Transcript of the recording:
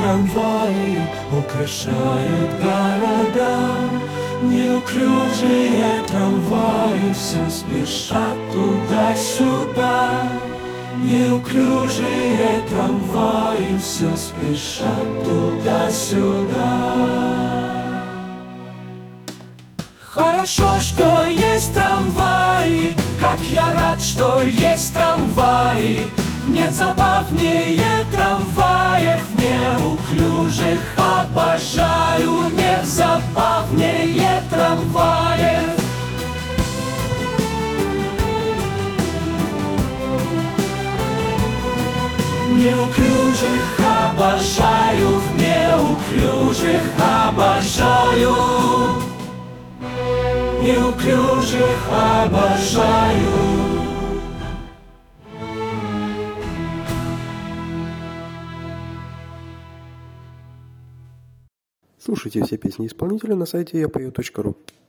трамваи украшают города. Неуклюжие трамваи все спешат туда-сюда. Неуклюжие трамваи все спешат туда-сюда. Хорошо, что есть трамваи, как я рад, что есть трамваи. Нет забавнее трамваев, неуклюжих обожаю. Нет забавнее трамваев. Неуклюжих обожаю, неуклюжих обожаю. Неуклюжих обожаю. Слушайте все песни исполнителя на сайте yapою.ru.